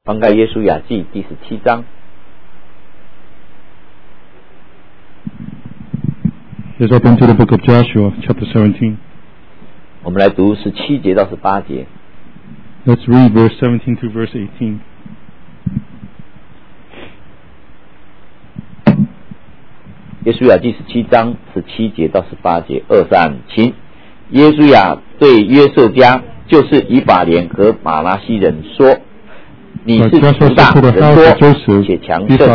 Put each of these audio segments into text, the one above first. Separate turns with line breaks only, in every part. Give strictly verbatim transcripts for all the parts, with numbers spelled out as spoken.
翻开约书亚记第十七章。
Let's open to the book of Joshua, chapter seventeen.
我们来读十七节到十八节。
Let's read verse seventeen to verse eighteen.
约书亚记十七章十七节到十八节，二三请。约书亚对约瑟家，就是以法莲和马拉西人说：“你是族大人多且强盛，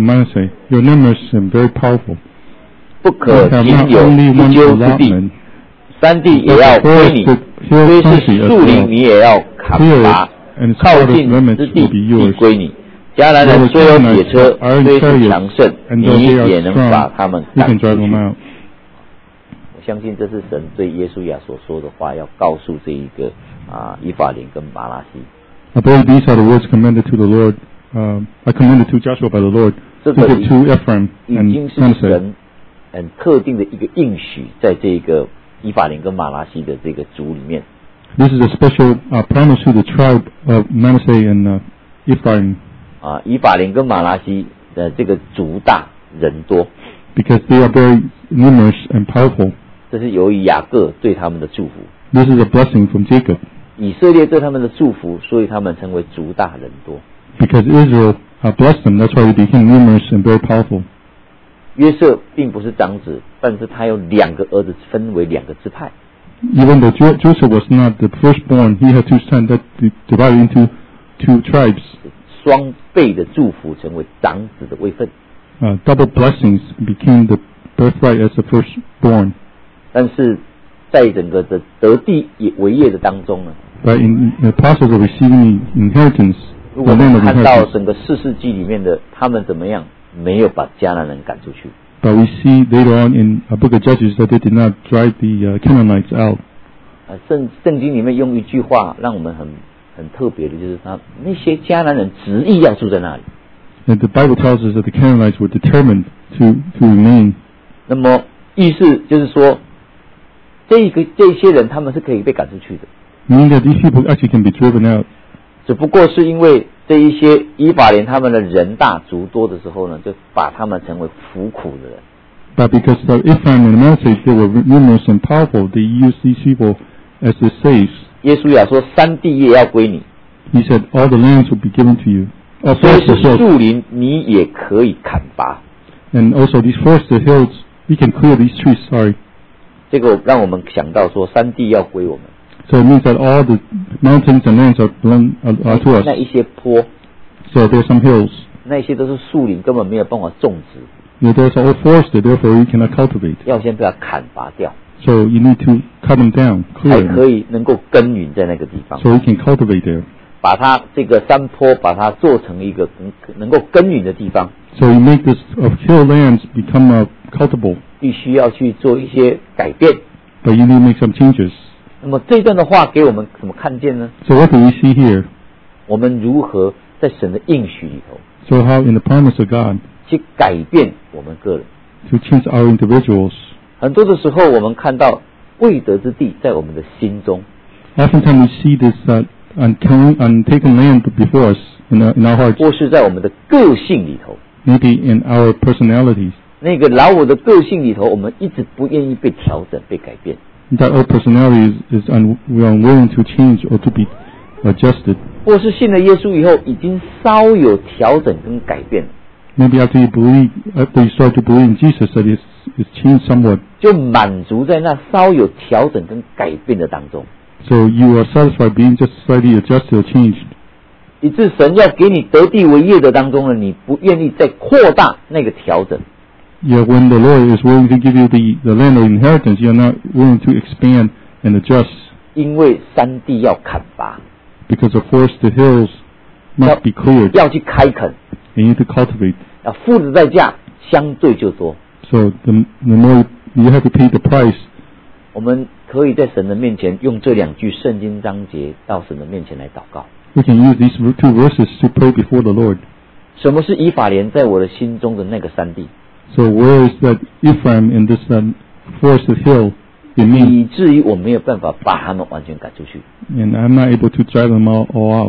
Your numbers are very powerful.
不可仅有一丘之地，山地也要归你，虽是树林，你也要砍伐，靠近之地必归你。迦南人虽有铁车，虽是强盛，你也能把他们赶出去。”我相信这是神对约书亚所说的话，要告诉这一个啊以法莲跟马拉西。
I believe these are the words commanded to the Lord. Uh, I commanded to Joshua by the Lord.
这个
to Ephraim
已经
and
是神很特定的一个应许，在这个以法莲跟马拉西的这个族里面。
This is a special uh, promise to the tribe of Manasseh and uh, Ephraim.
啊，以法莲跟马拉西的这个族大人多。
Because they are very numerous and powerful.
这是由于雅各对他们的祝福。
This is a blessing from Jacob.
以色列对他们的祝福，所以他们成为族大人多。
Because Israel uh, blessed them, that's why they became numerous and very powerful.
约瑟并不是长子，但是他有两个儿子，分为两个支派。
Even though jo- Joseph was not the firstborn, he had two sons that divided into two tribes.
双倍的祝福成为长子的位分。
Uh, double blessings became the birthright as the firstborn.
但是在整个的得地为业的当中呢，
But in the process of receiving inheritance,
如果我们看到整个四世纪里面的他们怎么样，没有把迦南人赶出去。
But we see later on in a book of Judges that they did not drive the uh, Canaanites out.
啊，圣圣经里面用一句话让我们很很特别的，就是他那些迦南人执意要住在那里。
And the Bible tells us that the Canaanites were determined to to remain.
那么意思就是说，这一个这些人他们是可以被赶出去的。
Meaning that these people actually can be driven out.
只不过是因为这一些以法莲他们的人大族多的时候呢，就把他们成为服苦的人。
But because of Ephraim and Manasseh, they were numerous and powerful, they used these people as the slaves.
耶稣亚说：“山地也要归你。”
He said, "All the lands will be given to you."
所以是树林，你也可以砍伐。
And also these forested hills, we can clear these trees. Sorry.
这个让我们想到说，山地要归我们。
So it means that all the mountains and lands are belong are to us.
那一些坡
So there are some hills.
那些都是树林，根本没有办法种植。
You know, those are all forested, therefore you cannot cultivate.
要先把它砍伐掉。
So you need to cut them down,
才
clear
可
them,
以能够耕耘在那个地方。
so you can cultivate there.
把它这个山坡，把它做成一个能能够耕耘的地方。
So you make this of hill lands become uh, cultivable.
必须要去做一些改变。
But you need to make some changes.
那么这段的话给我们怎么看见呢？
So what do we see here?
我们如何在神的应许里头，
So how in the promise of God
去改变我们个人？
to change our individuals.
很多的时候，我们看到未得之地在我们的心中。
Oftentimes we see this uh, uncon- untaken land before us in our, in our hearts,
或是在我们的个性里头，
maybe in our personalities.
那个老我的个性里头，我们一直不愿意被调整、被改变。
That our personality is, is un- we are unwilling to change or to be adjusted.
或是信了耶稣以后，已经稍有调整跟改变了，
Maybe after you believe, after you start to believe in Jesus, that it's, it's changed somewhat.
就满足在那稍有调整跟改变的当中，
So you are satisfied being just slightly adjusted or changed.
以致神要给你得地为业的当中呢，你不愿意再扩大那个调整。
Yet when the Lord is willing to give you the, the land of inheritance, you are not willing to expand and adjust.
因为山地要砍伐，
Because the forested hills must be cleared,
要去开垦，
and you need to cultivate.
要付的代价相对就多。
So the, the more you have to pay the price.
我们可以在神的面前用这两句圣经章节到神的面前来祷告。
We can use these two verses to pray before the Lord.
什么是以法莲在我的心中的那个山地？
So where is that Ephraim in this uh, forested hill in me?
以至于我没有办法把他们完全赶出去。
And I'm not able to drive them all, all out.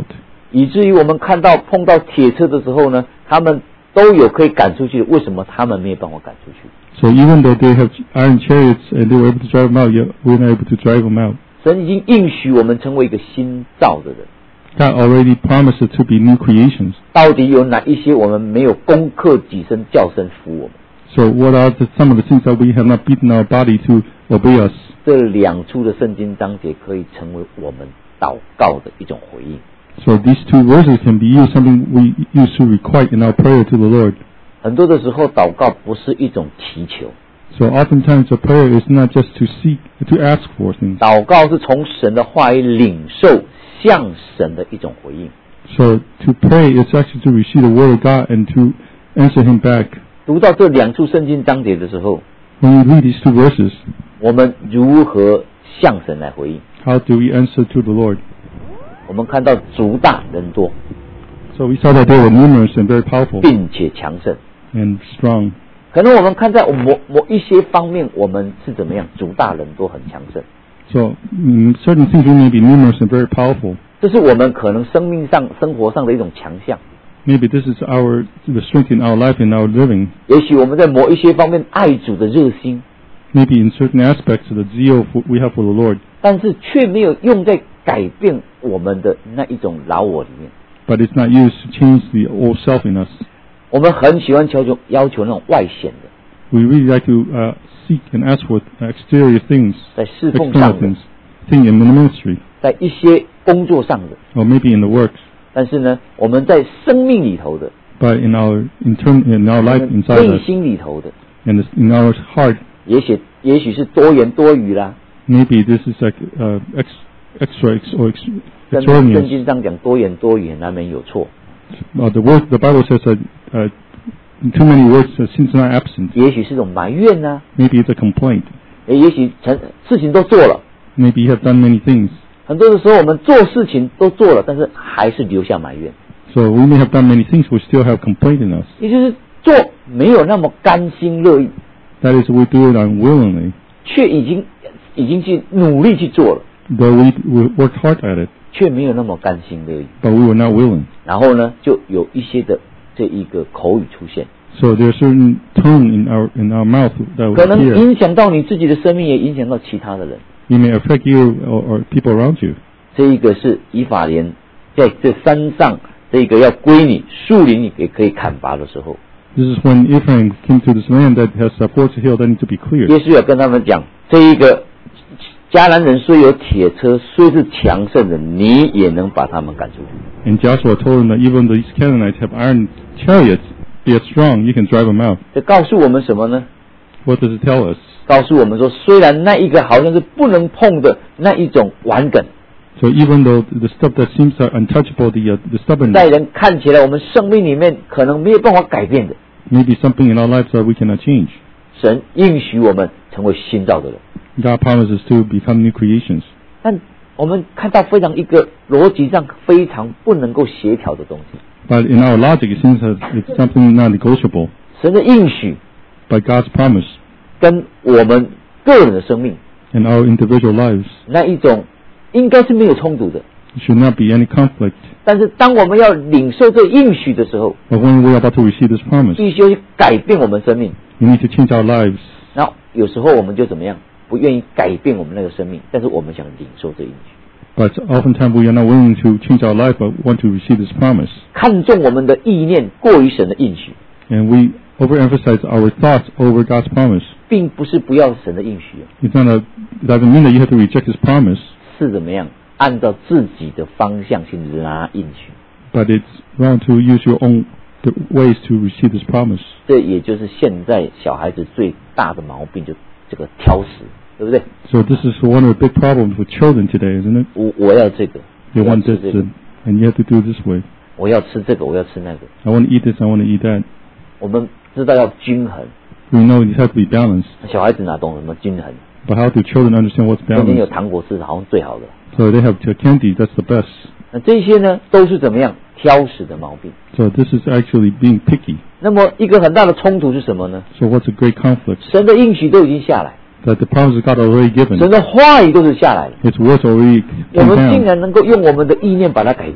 以至于我们看到碰到铁车的时候呢，他们都有可以赶出去，为什么他们没有办法赶出去？
So even though they have iron chariots and they were able to drive them out, yet we're not able to drive them out.
神已经应许我们成为一个新造的人。
God already promised it to be new creations.
到底有哪一些我们没有攻克己身，叫神服我们？
So what are the, some of the things that we have not beaten our body to obey us?
这两处的圣经章节可以成为我们祷告的一种回应。
So these two verses can be used something we use to requite in our prayer to the Lord.
很多的时候，祷告不是一种祈求。
So oftentimes a prayer is not just to seek, to ask for things.
祷告是从神的话语领受向神的一种回应。
So to pray is actually to receive the word of God and to answer Him back.
读到这两处圣经章节的时候，
When we read these two verses,
我们如何向神来回应？
how do we answer to the Lord?
我们看到族大人多，
So we saw that they were numerous and very powerful
并且强盛。
and strong.
可能我们看在某某一些方面，我们是怎么样？族大人多，很强盛。
So in certain things we may be numerous and very powerful.
这是我们可能生命上、生活上的一种强项。
Maybe this is our the strength in our life and our living.
也许我们在某一些方面爱主的热心，
Maybe in certain aspects of the zeal for, we have for the Lord,
但是却没有用在改变我们的那一种老我里面。
but it's not used to change the old self in us.
我们很喜欢要求要求那种外显的，
We really like to uh, seek and ask for exterior things,
在侍奉
external
上的，
things, thing in the ministry,
在一些工作上的。
or maybe in the works.
但是呢，我们在生命里头的，
But in our intern, in our
我
life
们
inside
内
us,
心里头的，
and in our heart,
也许也许是多言多语啦。
maybe this is like uh, ex, extra ex, or ex,
圣
extraneous.
圣经上讲多言多语难免有错，
Uh, the word, the Bible says that uh, too many words uh, sin's not absent.
也许是种埋怨呐、
Maybe it's a complaint.
也也许成事情都做了，
Maybe you have done many things.
很多的时候我们做事情都做了，但是还是留下埋怨，
So we may have done many things, we still have complaint in us.
也就是做没有那么甘心乐意，
That is, we do it unwillingly,
却已经已经去努力去做了，
though we, we worked hard at it,
却没有那么甘心乐意。
but we were not willing.
然后呢，就有一些的这一个口语出现，
So there's certain tone in our in our mouth that
可
will
能
appear.
影响到你自己的生命，也影响到其他的人。
It may affect you or, or people around you.
这一个是以法莲在这山上，这个要归你，树林也可以砍伐的时候，
This is when Ephraim came to this land that has a forest hill that needs to be cleared.
耶稣也跟他们讲，这一个迦南人虽有铁车，虽是强盛的，你也能把他们赶出去。
And Joshua told him that even these Canaanites have iron chariots, they are strong, you can drive them out.
这告诉我们什么呢？
What does it tell us?
告诉我们说，虽然那一个好像是不能碰的那一种顽梗，
So even though the stuff that seems untouchable, the, uh, the stubbornness,
在人看起来我们生命里面可能没有办法改变的，
maybe something in our lives that we cannot change.
神应许我们成为新造的人。
God promises to become new creations.
但我们看到非常一个逻辑上非常不能够协调的东西。
But in our logic, it seems that it's something not negotiable.
神的应许
But God's promise
跟我们个人的生命
in our individual lives,
那一种应该是没有冲突的。
there should not be any conflict.
但是当我们要领受这应许的时候，
But when we're about to receive this promise,
必须要去改变我们生命。
we need to change our lives.
然后有时候我们就怎么样，不愿意改变我们那个生命，但是我们想领受这应许。
But oftentimes we are not willing to change our life, but want to receive this promise.
看重我们的意念过于神的应许，
And we overemphasize our thoughts over God's promise.
并不是不要神的应许，
It's not a, it doesn't mean that you have to reject His promise,
是怎么样按照自己的方向去拿应许。
but it's wrong to use your own the ways to receive this promise.
这也就是现在小孩子最大的毛病，就这个挑食，对不对？
So this is one of the big problems with children today, isn't it?
我我要这个，
They
我要
want
吃
this,
这个，
and, and you have to do it this way.
我要吃这个，我要吃那个。
I want to eat this, I want to eat that.
我们知道要均衡，
We know it has to be balanced.
小孩子哪懂什么均衡？
But how do children understand what's
天天有
balanced?
糖果吃，好像最好的。
So they have candy, that's the best.
那这些呢，都是怎么样挑食的毛病。
So this is actually being picky.
那么一个很大的冲突是什么呢？
So what's a great conflict?
神的应许都已经下来，
That the promises God already
神
given,
的话语都是下来了，
His words already
我
came
们竟
down.
然能够用我们的意念把它改变。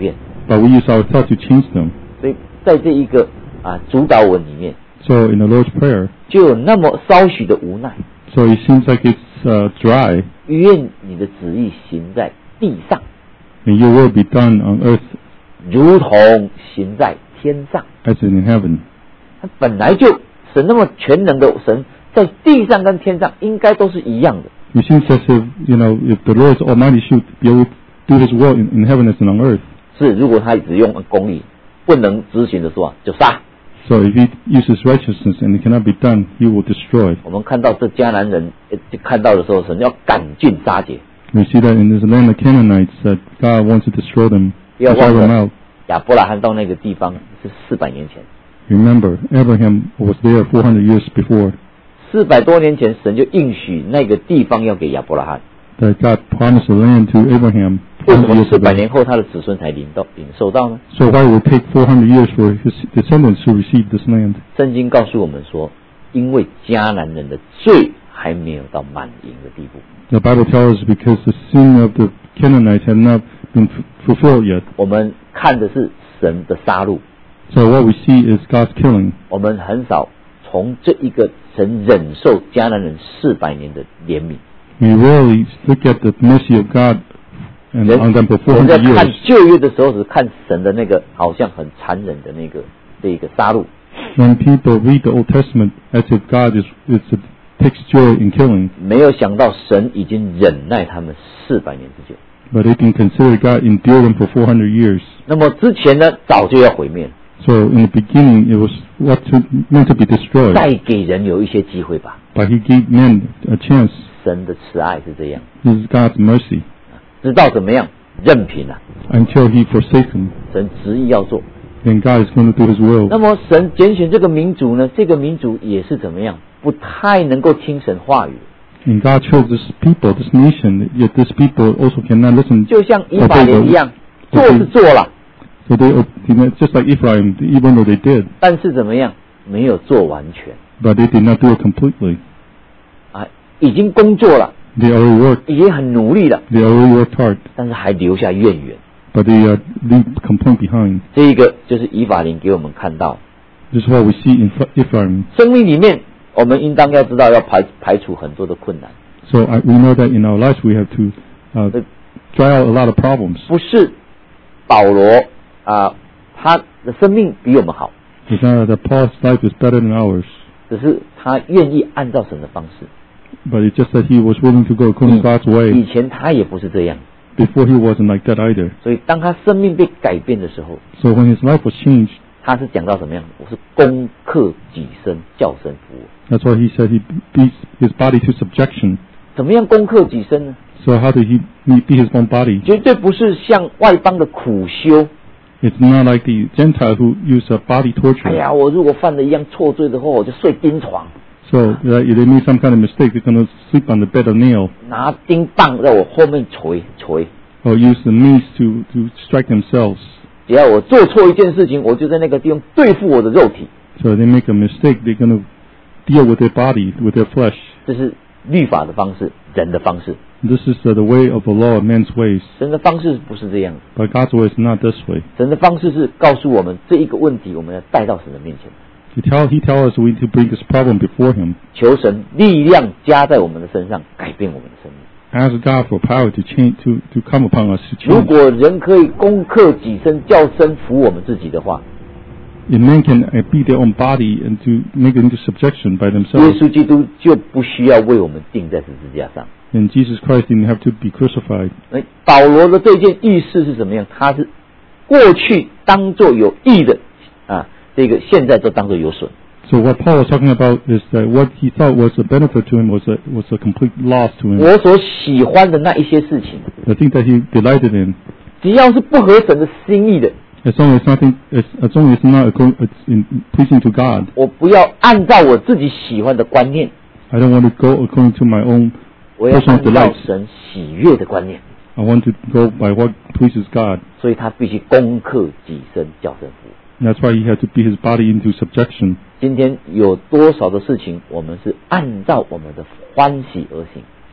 But we use our thought to change them.
所以在这一个啊主导文里面
，So in the Lord's Prayer,
就有那么稍许的无奈。
So it seems like it's uh, dry.
愿你的旨意行在地上
And your will be done on earth
如同行在天上
as in heaven.
他本来就神那么全能的神，在地上跟天上应该都是一样的。
It seems as if, you know, if the Lord Almighty should be able to do His will in, in heaven as in on earth.
是，如果他只用公义不能执行的时候，就杀。
So if He uses righteousness and it cannot be done, He will destroy.
我们看到这迦南人看到的时候，神要赶尽杀绝。
We see that in this land of Canaanites that God wants to destroy them,
不要
destroy
忘
them
了
out.
亚伯拉罕到那个地方是四百年前。
Remember, Abraham was there four hundred years before.
四百多年前，神就应许那个地方要给亚伯拉罕。
That God promised the land to Abraham.
为什么四百年后他的子孙才领到领受到呢？
So why would it take four hundred years for his descendants to receive this land?
圣经告诉我们说，因为迦南人的罪还没有到满盈的地步。
The Bible tells us because the sin of the Canaanites had not been fulfilled yet.
我们看的是神的杀戮。
So what we see is God's killing.
我们很少从这一个神忍受迦南人四百年的怜悯。
We rarely look at the mercy of God and on them for four
人在
hundred
看
years.
旧约的时候，只看神的那个好像很残忍的那个这个杀戮。
When people read the Old Testament as if God is, is takes joy in killing.
没有想到神已经忍耐他们四百年之久。
But they can consider God endured them for four hundred years.
那么之前呢，早就要毁灭了。
So in the beginning, it was what to, meant to be destroyed.
再给人有一些机会吧。
But He gave men a chance.
神的慈爱是这样。
This is God's mercy.
知道怎么样任凭啊。
Until He forsakes them.
神执意要做。
Then God is going to do His will.
那么神拣选这个民族呢？这个民族也是怎么样？不太能够听神话语。
And God chose this people, this nation, yet this people also cannot listen.
就像以法莲一样，做是做了。
So they, just like Ephraim, even though they did.
但是怎么样？没有做完全。
But they did not do it completely.
啊，已经工作了。
They already worked.
已经很努力了。
They already worked hard.
但是还留下怨言。
But they uh, leave complaint behind.
这一个就是以法莲给我们看到。
This is what we see in Ephraim.
生命里面，我们应当要知道要排排除很多的困难。
So I, we know that in our lives we have to uh, dry out a lot of problems.
不是保罗啊，他的生命比我们好。
It's not that Paul's life is better than ours.
只是他愿意按照神的方式。
But it's just that he was willing to go according to God's way.
以前他也不是这样。
Before he wasn't like that either.
所以当他生命被改变的时候
，So when his life was changed,
他是讲到怎么样？我是攻克己身，叫神服我。
That's why he said he beats his body to subjection.
怎么样攻克己身呢
？So how did he beat his own body?
绝对不是像外邦的苦修。
It's not like the Gentile who use a body torture.
哎呀，我如果犯了一样错罪的话，我就睡钉床。
So that if they make some kind of mistake, they're going to sleep on the bed of nail.
拿钉棒在我后面捶捶。
Or use the mace to to strike themselves.
只要我做错一件事情，我就在那个地方对付我的肉体。
So they make a mistake, they're going to deal with their body, with their flesh.
这是律法的方式，人的方式。
This is uh, the way of the law, man's ways.
神的方式不是这样。
But God's way is not this way.
神的方式是告诉我们这一个问题，我们要带到神的面前。
He tell he tell us we need to bring this problem before Him.
求神力量加在我们的身上，改变我们的生命。
Ask God for power to change, to to come upon us to change.
如果人可以攻克己身，叫身服我们自己的话，
if men can beat their own body and to make it into subjection by
耶
themselves,
稣基督就不需要为我们钉在十字架上。
then Jesus Christ didn't have to be crucified.
那保罗的这件意思是怎么样？他是过去当作有益的啊，这个现在就当作有损。
So what Paul was talking about is that what he thought was a benefit to him was a was a complete loss to him.
我所喜欢的那一些事情，
The thing that he delighted in,
只要是不合神的心意的，
as long as nothing, as, as long as it's not according, it's in, pleasing to God,
我不要按照我自己喜欢的观念，
I don't want to go according to my own
我要
personal
按照
delights.
神喜悦的观念。
I want to go by what pleases God.
所以他必须攻克己身，叫神服。
And that's why he had to beat his body into subjection.
今天有多少的事情，我们是按照我们的欢喜而行？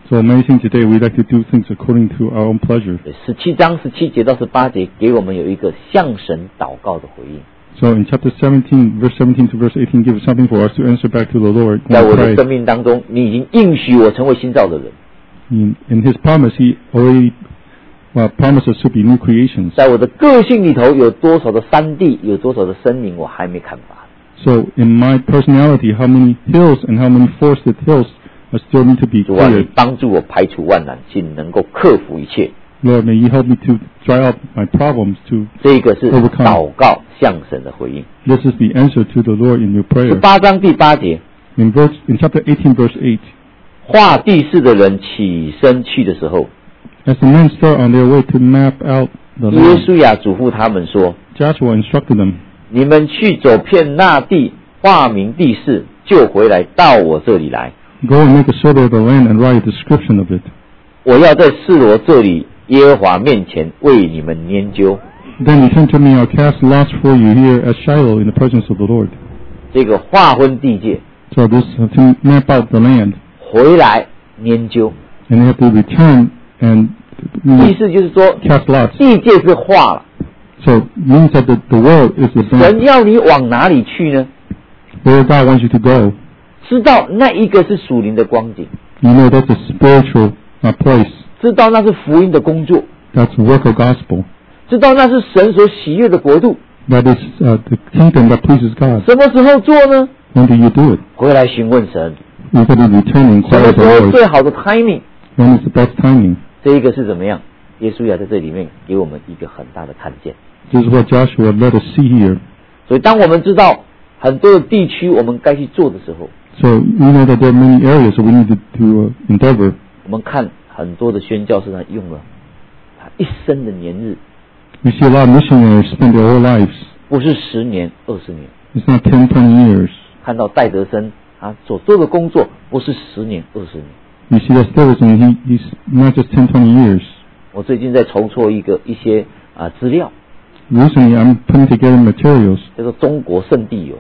So amazing today we like to do things according to our own pleasure.
十七章十七节到十八节给我们有一个向神祷告的回应。
So in chapter seventeen, verse seventeen to verse eighteen, gives something for us to answer back to the Lord.
在我的生命当中，你已经应许我成为新造的人。
In, in His promise, He already uh, promised us to be new creations.
在我的个性里头，有多少的山地，有多少的森林，我还没看法。
So in my personality, how many hills and how many forested hills I still need to be cleared.
主啊，你帮助我排除万难，请能够克服一切。
Lord, may you help me to dry up my problems to
这个是祷告向神的回应。
This is the answer to the Lord in your prayer.
十八章第八节
In verse in chapter eighteen, verse eight.
画地势的人起身去的时候
As the men start on their way to map out the
耶
land,
稣亚嘱咐他们说
Joshua instructed them,
你们去走遍那地，画明地势，就回来到我这里来。
Go and make a survey of the land and write a description of it.
我要在示罗这里耶和华面前为你们研究。
Then return to me, I'll cast lots for you here at Shiloh in the presence of the Lord.
这个划分地界
So this uh, to map out the land.
回来研究，
And they have to return and
意思就是说
cast lots.
地界是画了，
So it means that the, the world is the
神
land.
要你往哪里去呢？
Where God wants you to go.
知道那一个是属灵的光景，
You know that's a spiritual uh, place.
知道那是福音的工作，
That's the work of gospel.
知道那是神所喜悦的国度。
That is uh, the kingdom that pleases God.
什么时候做呢？
When do you do it?
回来询问神，
You got to return and
什
inquire
么
of the
时候
Lord.
最好的 timing？
When is the best timing?
这一个是怎么样？耶稣亚在这里面给我们一个很大的看见。
This is what Joshua let us see here.
所以当我们知道很多的地区我们该去做的时候，
So we know that there are many areas that we need to, to uh, endeavor.
我们看很多的宣教士他用了他一生的年日，
We see a lot of missionaries spend their whole lives.
不是十年、二十年。
It's not ten, twenty years.
看到戴德森他所做的工作，不是十年、二十年。
You see that Stevenson, he, he's not just ten, twenty years.
我最近在筹措一个一些啊资料，
Recently, I'm putting together materials.
叫做中国圣地游。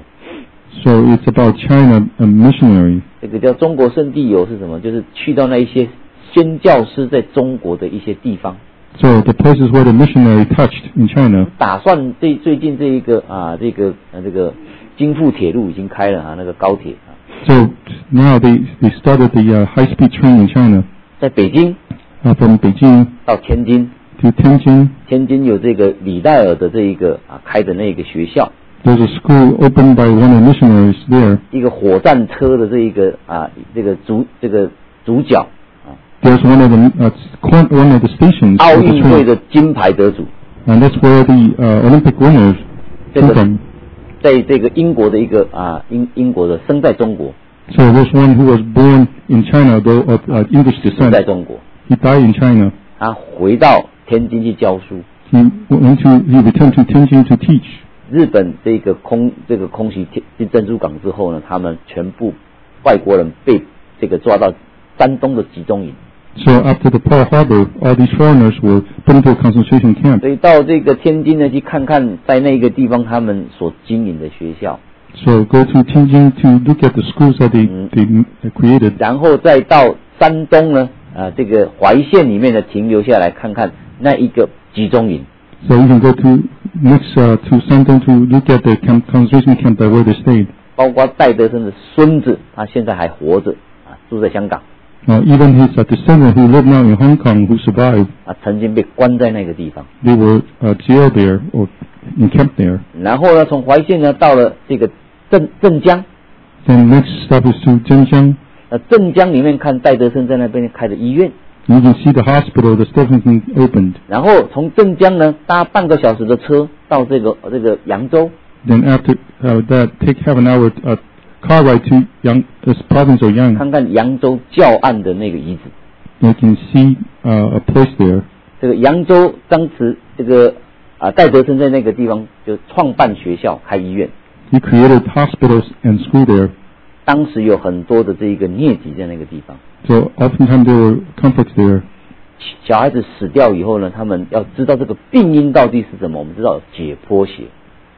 So it's about China and missionary.
这个叫中国圣地游是什么？就是去到那一些宣教师在中国的一些地方。
So the places where the missionary touched in China.
打算最最近这一个啊这个呃、啊、这个京沪铁路已经开了啊，那个高铁啊。
So now they they started the uh, high-speed train in China.
在北京
Uh, from Beijing
到天津，
to Tianjin.
天津有这个李戴尔的这一个啊开的那个学校，
There's a school opened by one of the missionaries there.
一个火战车的这一个啊这个主这个主角啊，
There's one of the uh, one one of the stations.
奥
of the
运会
train.
的金牌得主，
And that's where the uh, Olympic winners
这
come
个
from.
在这个英国的一个啊英英国的生在中国，
So there's one who was born in China, though of uh, English
生在
descent.
中国，
He died in China.
他回到天津去教书。
He went to he returned to Tianjin to teach.
日本这个空这个空袭天珍珠港之后呢，他们全部外国人被这个抓到山东的集中营。
So after the Pearl Harbor, all these foreigners were put into a concentration camp.
所以到这个天津呢，去看看在那个地方他们所经营的学校，
So go to Tianjin to look at the schools that they, they created.
然后再到山东呢，啊，这个淮县里面呢停留下来看看那一个集中营。
So you can go to next uh, to Shandong to look at the camp, concentration camp that where they stayed.
包括戴德森的孙子，他现在还活着啊，住在香港。
Uh, even his uh, descendant who live now in Hong Kong who survived,
啊，曾经被关在那个地方。
they were uh, jailed there or encamped there.
然后呢，从淮县呢到了这个镇镇江。
Then next stop is to Zhenjiang.
呃，镇江里面看戴德森在那边开的医院。
You can see the hospital that Stephenson opened.
然后从镇江呢搭半个小时的车到这个这个扬州。
Then after uh, that, take half an hour uh, car ride to Yang, this province of Yang.
看看扬州教案的那个遗址。
You can see uh, a place there.
这个扬州当时这个啊戴德森在那个地方就创办学校开医院。
He created hospitals and school there.
当时有很多的这一个疟疾在那个地方。
So oftentimes there were conflicts there.
小孩子死掉以后呢，他们要知道这个病因到底是什么。我们知道解剖学。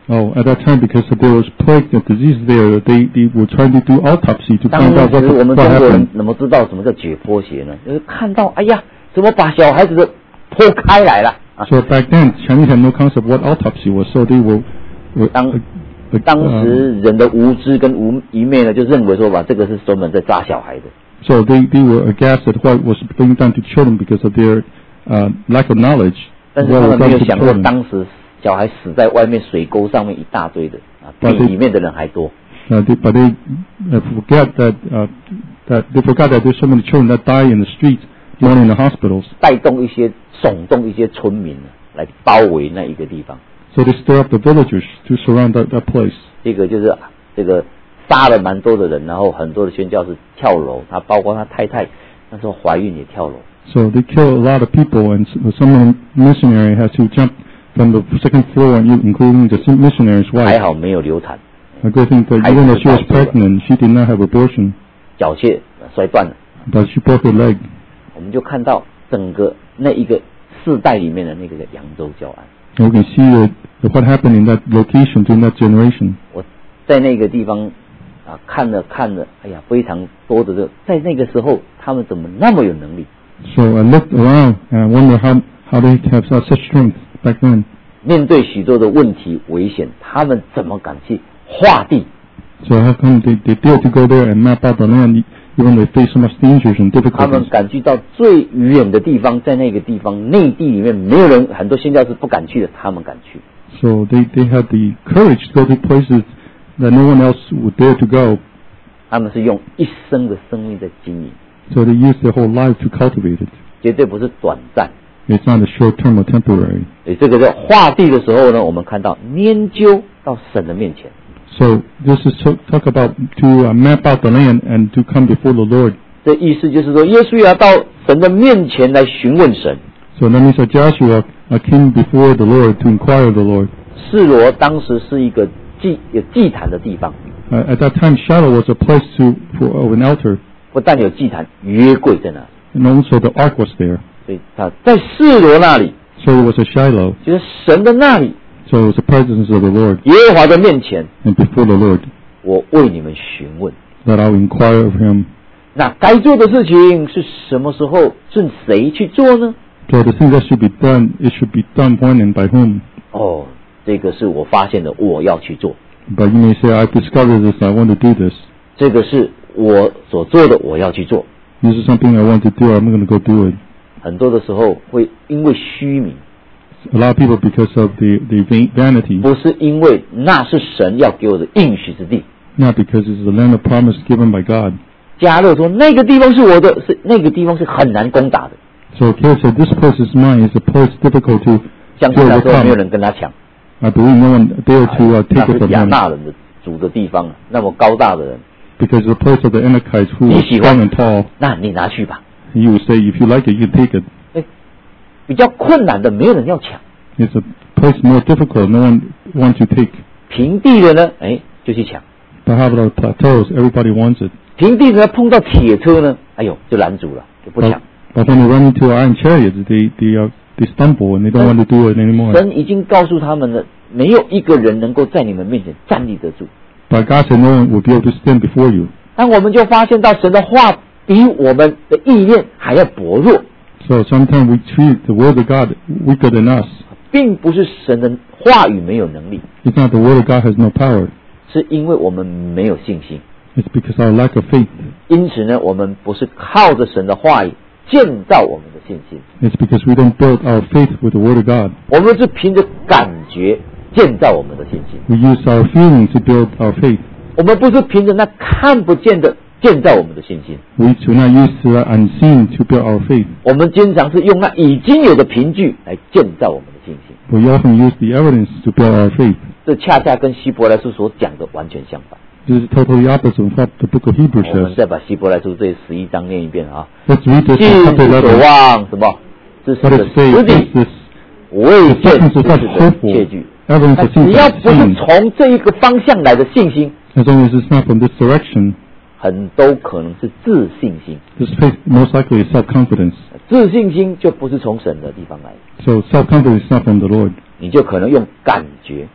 Oh, at that time, because there was plague and disease there, they they were trying to do autopsy to find out what,
当时我们中
what
国人
happened.
怎么知道什么叫解剖学呢？就是看到，哎呀，怎么把小孩子的剖开来了？
So back then, Chinese had no concept what autopsy was, so they were. were
当
uh, uh,
当时人的无知跟无愚昧呢，就认为说吧，这个是专门在扎小孩的。
So they they were aghast at what was being done to children because of their uh, lack of knowledge.
但是他们没有想过，当时小孩死在外面水沟上面一大堆的啊，比里面的人还多。
Uh, they, but they uh, forget that uh, that they forgot that there's so many children that die in the streets, not in the hospitals.
带动一些耸动一些村民来包围那一个地方。
So they stir up the villagers to surround that, that place.
这个就是这个杀了蛮多的人，然后很多的宣教士跳楼，他包括他太太那时候怀孕也跳楼。
So they kill a lot of people, and some missionary has to jump from the second floor, including the missionary's wife.
还好没有流产。
A good thing that even though she was pregnant, she did not have abortion.
脚切摔断了。
But she broke her leg.
我们就看到整个那一个世代里面的那个扬州教案。
And we can see uh, what happened in that location during that generation.
我在那个地方啊看了看了，哎呀，非常多的这，在那个时候他们怎么那么有能力？
So I looked around and I wonder how how they have such strength back then.
面对许多的问题危险，他们怎么敢去划地？
So how come they they dare to go there and map out the land even though they face so much dangers and
他们
difficulties?
敢去到最远的地方，在那个地方内地里面没有人，很多宣教士不敢去的，他们敢去。
So they they had the courage to go to places that no one else would dare to go.
他们是用一生的生命在经营，
So they used their whole life to cultivate it.
绝对不是短暂。
It's not a short term or temporary.
所以这个在划地的时候呢，我们看到研究到神的面前。
So this is to talk about to uh, map out the land and to come before the Lord.
这意思就是说，耶稣要到神的面前来询问神。
So that means that Joshua uh, came before the Lord to inquire the Lord.
示罗当时是一个祭有祭坛的地方，
Uh, at that time, Shiloh was a place to for uh, an altar,
不但有祭坛，约柜在那里，
and also the ark was there.
所以他在示罗那里，
So it was a Shiloh.
就是神的那里，
So it was the presence of the Lord,
耶和华的面前，
and before the Lord,
我为你们询问。
that I will inquire of Him.
那该做的事情是什么时候顺谁去做呢？
So the thing that should be done, it should be done when and by whom.
哦，这个是我发现的，我要去做。
But you may say, I discovered this, I want to do this.
这个是我所做的，我要去做。
This is something I want to do, I'm going to go do it.
很多的时候会因为虚名，
A lot of people, because of the, the vain- vanity,
不是因为那是神要给我的应许之地。
not because it's the land of promise given by God.
迦勒说那个地方是我的，是那个地方是很难攻打的。
So Caleb said, this place is mine, it's a place difficult to,
相
to
信来说没有
overcome.
人跟他抢，
I believe no one dare to uh,
那
take it
是
from
亚
him,
纳人的主的地方，那么高大的人，
because the place of the Anakites who
你
was
喜
strong
欢
and tall,
那你拿去吧。
you would say, if you like it, you can take it.
比较困难的没有人要抢，
It's a place more difficult, no one wants to take.
平地的呢，哎就去抢，
But how about the plateaus? Everybody wants it.
平地的碰到铁车呢，哎呦就拦阻了，就不
But,
抢。
but when they run into iron chariots, they, they, uh, they stumble and they don't want to do it anymore.
神已经告诉他们了，没有一个人能够在你们面前站立得住。
But God said no one will be able to stand before you.
但我们就发现到神的话比我们的意念还要薄弱，
So sometimes we treat the word of God weaker than us.
并不是神的话语没有能力，
It's not the word of God has no power.
是因为我们没有信心。
It's because our lack of faith.
因此呢，我们不是靠着神的话语建造我们的信心，
It's because we don't build our faith with the word of God.
我们是凭着感觉建造我们的信心。
We use our feelings to build our faith.
我们不是凭着那看不见的建造我们的信心，
We do not use the unseen to build our faith.
我们经常是用那已经有的凭据来建造我们的信心。
We often use the evidence to build our faith.
这恰恰跟希伯来书所讲的完全相反。
This is totally opposite of what the book of Hebrews
我们
says.
再把希伯来书这十一章念一遍啊！
Let's read this
信
in
是
chapter
所
eleven.
望什么？这是
What
的
it says
实
is
底，
this
未
the
见
substance
之
of
事
what's
的
hopeful,
确据。
evidence
那
of
只
things
要
not
不是
seen.
从这一个方向来的信心，
As long as it's not from this direction,
很都可能是自信心。
this faith most likely is self-confidence.
自信心就不是从神的地方来的，
So self-confidence is not from the Lord.
你就可能用感觉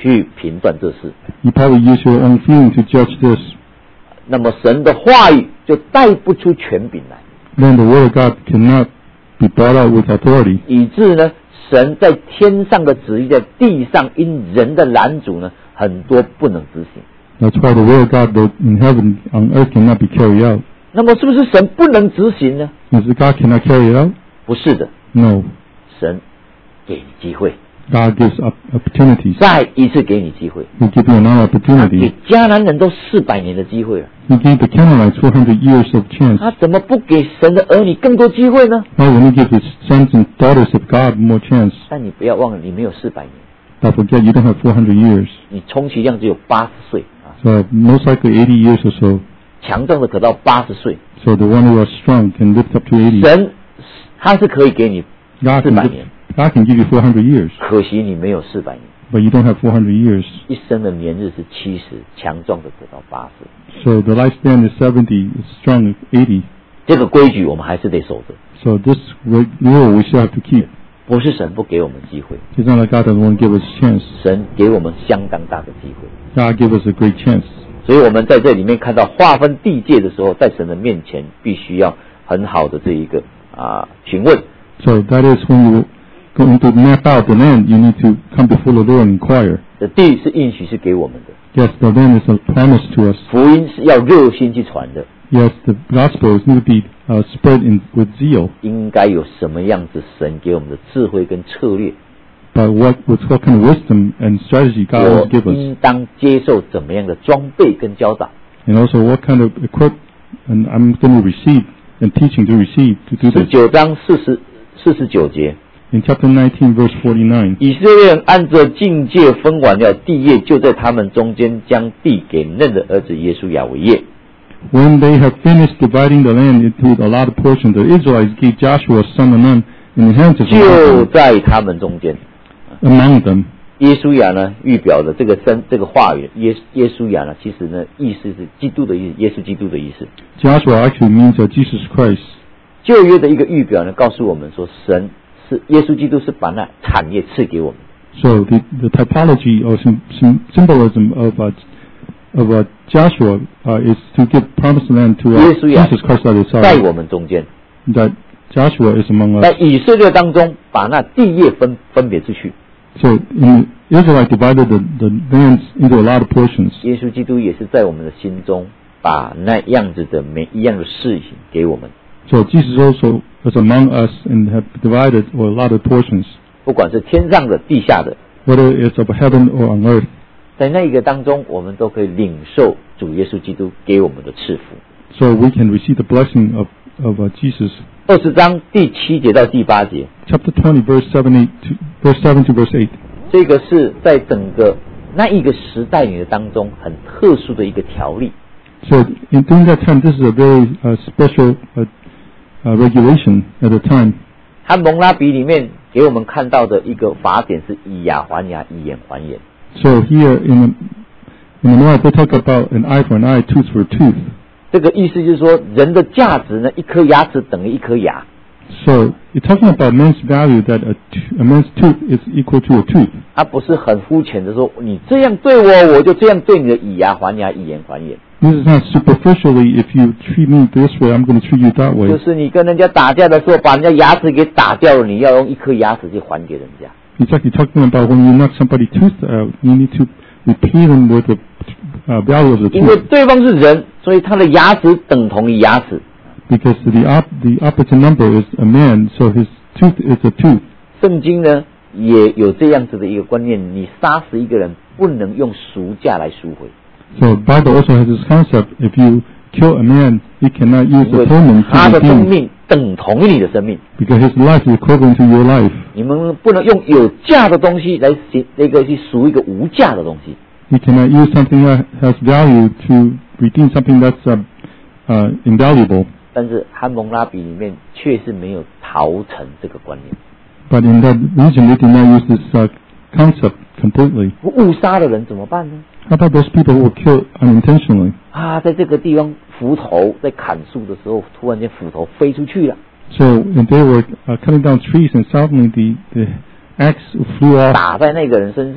去评断这事。
You probably use your own feeling to judge this.
那么神的话语就带不出权柄来。
Then the word of God cannot be brought out with authority.
以致呢，神在天上的旨意在地上因人的拦阻呢，很多不能执行。
That's why the word of God both in heaven and on earth cannot be carried out.
那么是不是神不能执行呢？
Is it God cannot carry it out?
不是的。
No.
神给你机会。
God gives opportunities.
再一次给你机会。
He gives you another opportunity.
给迦南人都四百年的机会了。
He gave the Canaanites four hundred years of chance.
他怎么不给神的儿女更多机会呢？
Why wouldn't He give His sons and daughters of God more chance?
但你不要忘了，你没有四百年。
Don't forget, you don't have four hundred years.
你充其量只有八十岁啊。
So most likely eighty years or so.
强壮的可到八十岁。
So the one who is strong can live up to eighty.
神他是可以给你四百年。
God can give you four hundred years.
可惜你没有四百年。
But you don't have four hundred years.
一生的年日是七十，强壮的可到八十。
So the lifespan is seventy, strong is eighty.
这个规矩我们还是得守着。
So this rule we still have to keep.
不是神不给我们机会。
It's not like God doesn't want to give us a chance.
神给我们相当大的机会。
God give us a great chance.
所以我们在这里面看到划分地界的时候，在神的面前必须要很好的这一个啊询问。
So that is when you going to map out the land, you need to come before the Lord and inquire.
这地是应许是给我们的。
Yes, the land is a promise to us.
福音是要热心去传的。
Yes, the gospel is need to be uh, spread in with zeal.
应该有什么样子神给我们的智慧跟策略？
But what with what kind of wisdom and strategy God will give us?
我应当接受怎么样的装备跟教导？
And also what kind of equip and I'm going to receive and teaching to receive to do this.
十九章四十四十九节。
In chapter nineteen, verse forty-nine.
以色列人按着境界分完了地业，就在他们中间将地给嫩的儿子耶稣亚为业。
When they have finished dividing the land into a lot of portions, the Israelites gave Joshua son of Nun in the hands of
就在他们中间。
Among them.
耶稣亚呢，预表的这个生这个话语，耶耶稣亚呢，其实呢，意思是基督的意思，耶稣基督的意思。
Joshua actually means uh, Jesus Christ.
旧约的一个预表呢，告诉我们说，神是耶稣基督是把那产业赐给我们。
So the the typology or some, some symbolism of uh, of uh, Joshua uh, is to give promised land to uh, Jesus Christ that is
在我们中间。
That Joshua is among us.
在以色列当中，把那地业分分别出去。
So in Israel divided the the lands into a lot of portions.
耶稣基督也是在我们的心中，把那样子的每一样的事情给我们。
So Jesus also was among us and have divided a lot of portions.
不管是天上的、地下的
，whether it's of heaven or on earth.
在那一个当中，我们都可以领受主耶稣基督给我们的赐福。
So we can receive the blessing of of uh, Jesus.
二十章第七节到第八节。
Chapter twenty, verse seven, eight to verse seven to verse eight.
这个是在整个那一个时代里的当中很特殊的一个条例。
So in during that time, this is a very uh, special uh, uh, regulation at the time.
和蒙拉比里面给我们看到的一个法典是以牙还牙，以眼还眼。
So here in the, in the North, they talk about an eye for an eye, tooth for a tooth.
这个意思就是说，人的价值呢，一颗牙齿等于一颗牙。
So you're talking about man's value that a, a man's tooth is equal to a tooth.
它不是很肤浅的说，你这样对我，我就这样对你的，以牙还牙，以眼还眼。
This is not superficially. If you treat me this way, I'm going to treat you that way.
就是你跟人家打架的时候，把人家牙齿给打掉了，你要用一颗牙齿去还给人家。
It's like you're talking about when you knock somebody's tooth out, you need to repay them with the uh, value of the tooth.
因为对方是人，所以他的牙齿等同于牙齿。
Because the op the opposite number is a man, so his tooth is a tooth.
圣经呢也有这样子的一个观念，你杀死一个人不能用赎价来赎回。
So Bible also has this concept: if you kill a man, you cannot use atonement to redeem.
他的生命等同于你的生命。
Because his life is equivalent to your life.
你们不能用有价的东西来那个去赎一个无价的东西。
You cannot use something that has value to redeem something that's uh, uh, invaluable.
但是汉蒙拉比里面却是没有陶城这个观念。
But in that region, they did not use this uh, concept completely.
误杀的人怎么办呢？
How about those people who were killed unintentionally?
啊，在这个地方斧头在砍树的时候，突然间斧头飞出去了。
So and they were uh, cutting down trees, and suddenly the the axe flew off.
打在那个人身上。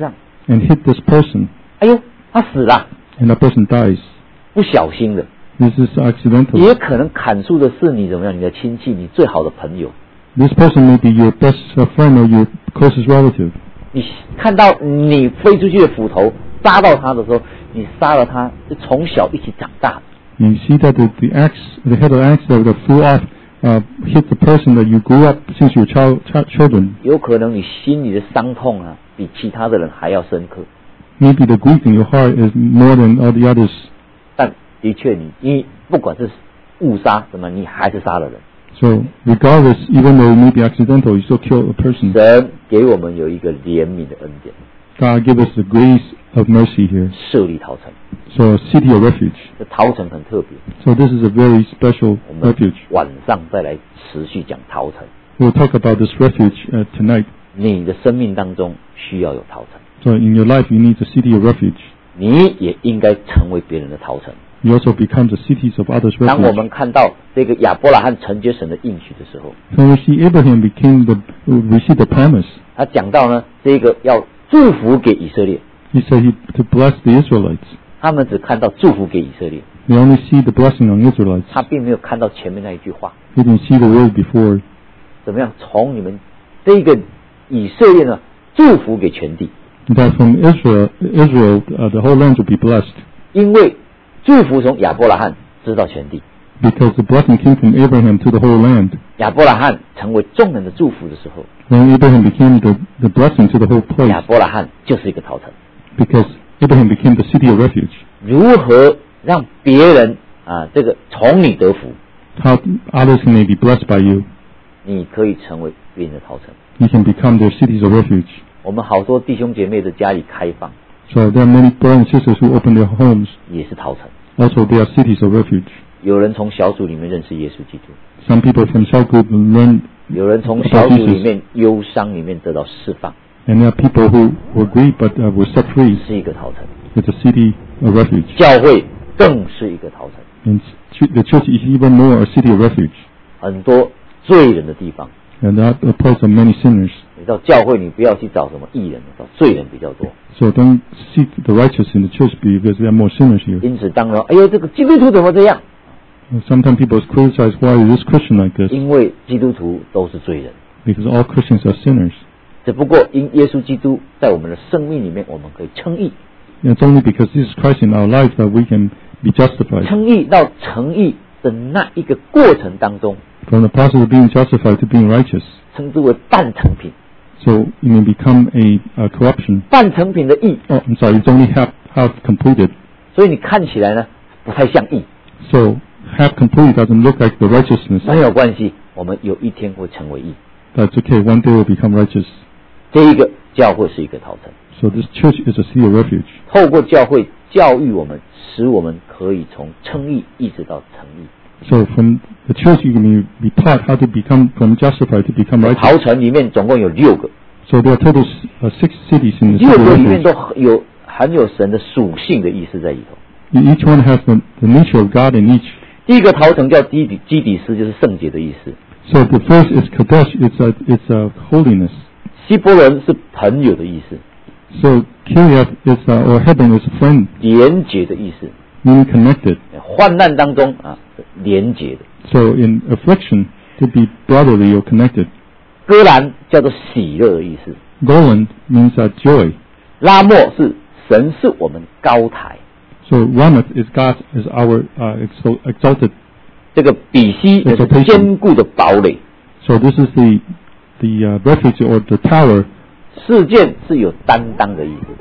and hit this person.
哎呦，他死了。
And that person dies.
不小心的。
This is accidental.
也可能砍树的是你怎么样？你的亲戚，你最好的朋友。
This person may be your best friend or your closest relative.
你看到你飞出去的斧头扎到他的时候，你杀了他，是从小一起长大的。
You see that the, the axe, the head of the axe that flew off, uh, hit the person that you grew up since you were child, child, children.
有可能你心里的伤痛啊，比其他的人还要深刻。
Maybe the grief in your heart is more than all the others.
但的确你，你你不管是误杀什么，你还是杀了人。
So regardless, even though it may be accidental, you still kill a person.
神给我们有一个怜悯的恩典。
God give us the grace of mercy here.
设立逃城。
So a city of refuge.
这逃城很特别。
So this is a very special refuge.
晚上再来持续讲逃城。
We'll talk about this refuge uh, tonight.
你的生命当中需要有逃城。
So in your life, you need a city of refuge.
你也应该成为别人的逃城。
You also become the cities of others' refuge.
当我们看到这个亚伯拉罕承接神的应许的时候，
when we see Abraham became the received the promise.
他讲到呢，这个要祝福给以色列。
He said he to bless the Israelites.
他们只看到祝福给以色列。
They only see the blessing on Israelites.
他并没有看到前面那一句话。
He didn't see the word before.
怎么样？从你们这个以色列呢，祝福给全地。
That from Israel, Israel, uh, the whole land will be blessed.
因为祝福从亚伯拉罕知道全地。
Because the blessing came from Abraham to the whole land.
亚伯拉罕成为众人的祝福的时候
When Abraham became the, the blessing to the whole place.
亚伯拉罕就是一个逃城。
Because Abraham became the city of refuge.
如何让别人啊，这个从你得福
？How others may be blessed by you.
你可以成为别人的逃城。
You can become their cities of refuge.
我们好多弟兄姐妹的家里开放。
So there are many brothers and sisters who open their homes.
也是逃城。
Also, they are cities of refuge.
有人从小组里面认识耶稣基督。
Some people from cell group learn.
有人从小组里面忧伤里面得到释放。
And there are people who were grieved but uh, were set free.
是一个逃城。
It's a city of refuge.
教会更是一个逃城。
And the church is even more a city of refuge.
很多罪人的地方。
And that a place of many sinners.
你到教会，你不要去找什么义人，找罪人比较多。
So don't seek the righteous in the church because there are more sinners here.
因此，当然，哎呦，这个基督徒怎么这样？
Sometimes people criticize why is this Christian like this?
因为基督徒都是罪人。
Because all Christians are sinners.
只不过因耶稣基督在我们的生命里面，我们可以称义。
It's only because Jesus Christ in our life that we can be justified.
称义到成义的那一个过程当中。
From the process of being justified to being righteous.
称之为半成品。
So you may become a, a corruption.
半成品的义。
Oh, I'm sorry, it's only half half completed.
所以你看起来呢，不太像义。
So half completed doesn't look like the righteousness.
没有关系，我们有一天会成为义。
That's okay. One day we'll become righteous.
这一个教会是一个逃城。
So this church is a city of refuge.
透过教会教育我们，使我们可以从称义一直到成义。
So from the church you can be taught how to become from justified to become righteous.
逃城里面总共有六个。
So there are total uh, six cities in the city.
六个里面都有含有神的属性的意思在里头。
Each one has the, the nature of God in each.
第一个逃城叫基底基底斯，就是圣洁的意思。
So the first is Kadesh. It's a it's a holiness.
希伯伦是朋友的意思。
So Kiriath is a, or heaven is a friend.
连结的意思。
Meaning connected.
患难当中啊，连结的。
So in affliction, to be brotherly or connected.
歌兰叫做喜乐的意思。
Golan means uh, joy.
拉莫是神是我们高台。
So Ramoth is God is our uh, exalted.
这个比西也是坚固的堡垒。
So this is the the uh, refuge or the tower.
事件是有担当的意思。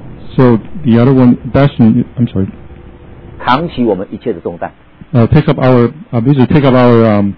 So the other one, Bastion, I'm sorry.
扛起我们一切的重担。
Uh, take up our, uh, basically take up our um,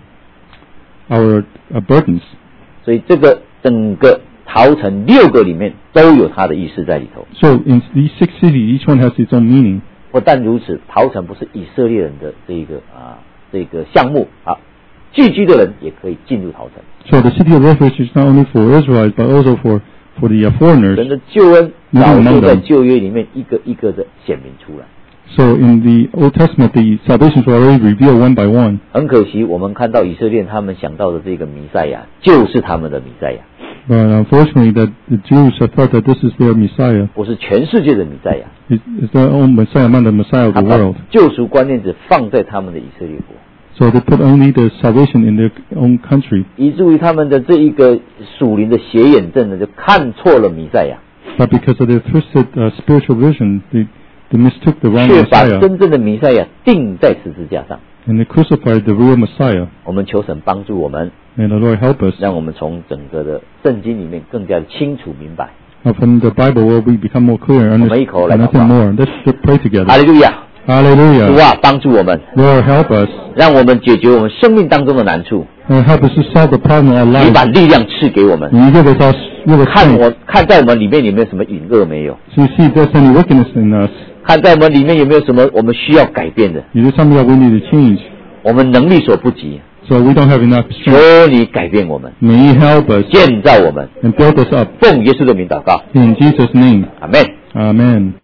our uh, burdens.
所以这个整个逃城六个里面都有它的意思在里头。
So in these six cities, each one has its own meaning.
不但如此，逃城不是以色列人的这个啊这个项目啊，聚居的人也可以进入逃城。
So the city of refuge is not only for Israelites but also for for the uh, foreigners.
神的救恩早就在旧约里面一个一个的显明出来。
So in the Old Testament, the salvation was already revealed one by one.
很可惜，我们看到以色列他们想到的这个弥赛亚，就是他们的弥赛亚。
But unfortunately, that the Jews have thought that this is their Messiah.
我是全世界的弥赛亚。
Is their own Messiah, not the Messiah of the world.
救赎观念只放在他们的以色列国。
So they put only the salvation in their own country.
以至于他们的这一个属灵的斜眼症呢，就看错了弥赛亚。
But because of their twisted uh, spiritual vision, they, they mistook the wrong
却把
Messiah.
真正的弥赛亚钉在十字架上。
And they crucified the real Messiah.
我们求神帮助我们。
And the Lord help us.
让我们从整个的圣经里面更加的清楚明白。
From the Bible, where we become more clear and nothing more. Let's pray together.
哈利路亚。
Hallelujah.
主啊，帮助我们。
Lord, help us.
让我们解决我们生命当中的难处。
And help us to solve the problem of our life.
你把力量赐给我们。
你give us our
看我看在我们里面有没有什么隐恶没有。
So you see if there's any wickedness in us.
看在我们里面有没有什么我们需要改变的。
Is there something that we need to change?
我们能力所不及。
So we don't have enough strength.
求你改变我们。
May you help us.
建造我们。
And build us up.
奉耶稣的名祷告。
In Jesus' name.
Amen.
Amen.